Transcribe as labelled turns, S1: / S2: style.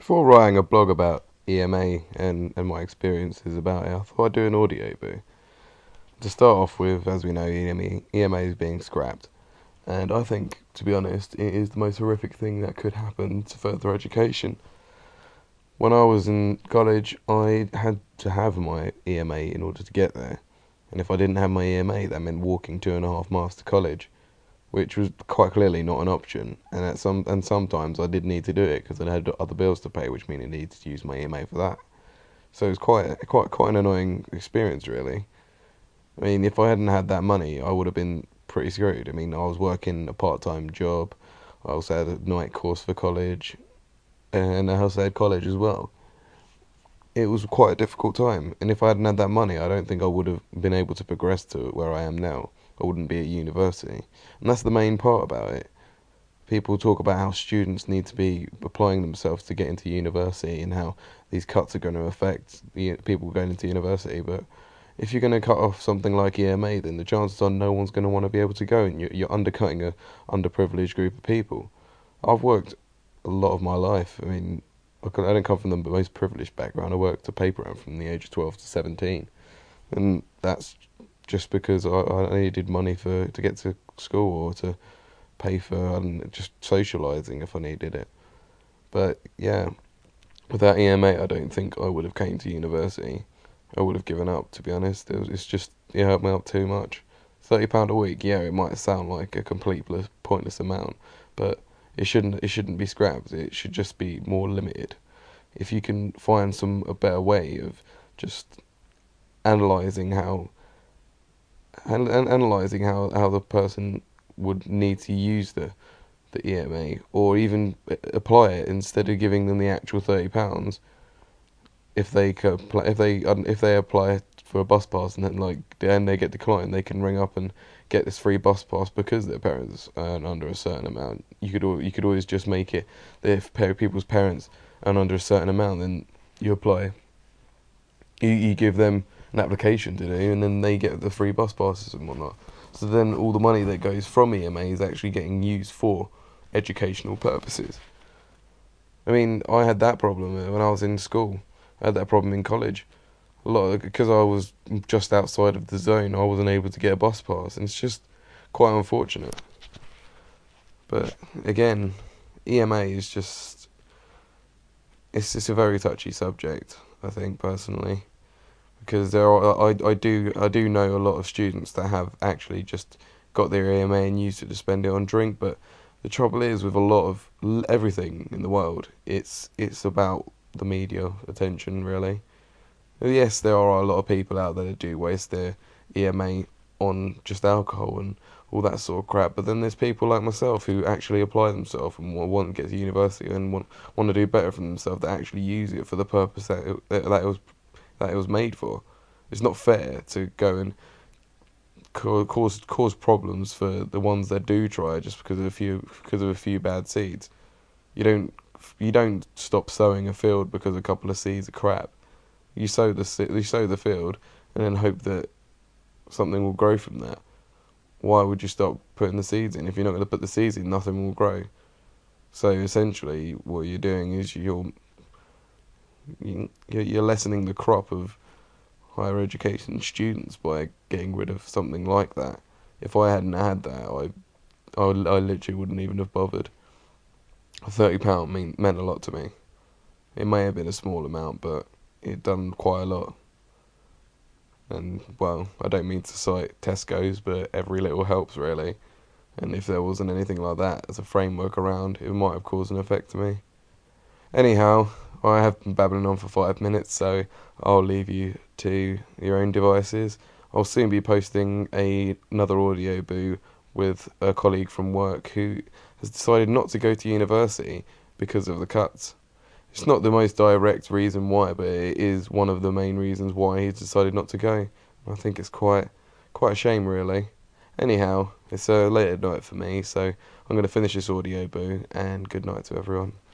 S1: Before writing a blog about EMA and my experiences about it, I thought I'd do an audio boo. To start off with, as we know, EMA is being scrapped. And I think, to be honest, it is the most horrific thing that could happen to further education. When I was in college, I had to have my EMA in order to get there. And if I didn't have my EMA, that meant walking 2.5 miles to college, which was quite clearly not an option. And sometimes I did need to do it because I had other bills to pay, which meant I needed to use my EMA for that. So it was quite an annoying experience, really. I mean, if I hadn't had that money, I would have been pretty screwed. I mean, I was working a part-time job. I also had a night course for college, and I also had college as well. It was quite a difficult time, and if I hadn't had that money, I don't think I would have been able to progress to where I am now. I wouldn't be at university, and that's the main part about it. People talk about how students need to be applying themselves to get into university and how these cuts are going to affect the people going into university, but if you're going to cut off something like EMA, then the chances are no one's going to want to be able to go, and you're undercutting a underprivileged group of people. I've worked a lot of my life. I mean, I don't come from the most privileged background. I worked a paper round from the age of 12 to 17, and that's just because I needed money to get to school or to pay for just socialising if I needed it. But yeah, without EMA, I don't think I would have came to university. I would have given up, to be honest. It's just, it hurt me up too much. £30 a week, yeah, it might sound like a complete pointless amount, but it shouldn't be scrapped. It should just be more limited. If you can find a better way of just analysing how the person would need to use the EMA, or even apply it instead of giving them the actual £30. If they apply for a bus pass and then they get declined, they can ring up and get this free bus pass because their parents earn under a certain amount. You could always just make it that if people's parents earn under a certain amount, then you apply. You give them an application to do, and then they get the free bus passes and whatnot. So then all the money that goes from EMA is actually getting used for educational purposes. I mean, I had that problem when I was in school. I had that problem in college. Because I was just outside of the zone, I wasn't able to get a bus pass, and it's just quite unfortunate. But again, EMA is it's a very touchy subject, I think, personally, because I do know a lot of students that have actually just got their EMA and used it to spend it on drink. But the trouble is, with a lot of everything in the world, it's about the media attention, really. Yes, there are a lot of people out there that do waste their EMA on just alcohol and all that sort of crap, but then there's people like myself who actually apply themselves and want to get to university and want to do better for themselves, that actually use it for the purpose that it was made for. It's not fair to go and cause problems for the ones that do try just because of a few bad seeds. You don't stop sowing a field because a couple of seeds are crap. You sow the field and then hope that something will grow from that. Why would you stop putting the seeds in? If you're not going to put the seeds in, nothing will grow. So essentially, what you're doing is you're lessening the crop of higher education students by getting rid of something like that. If I hadn't had that, I literally wouldn't even have bothered. £30 meant a lot to me. It may have been a small amount, but it done quite a lot. And, well, I don't mean to cite Tesco's, but every little helps, really. And if there wasn't anything like that as a framework around, it might have caused an effect to me. Anyhow, I have been babbling on for 5 minutes, so I'll leave you to your own devices. I'll soon be posting another audio boo with a colleague from work who has decided not to go to university because of the cuts. It's not the most direct reason why, but it is one of the main reasons why he's decided not to go. I think it's quite a shame, really. Anyhow, it's a late at night for me, so I'm going to finish this audio boo, and good night to everyone.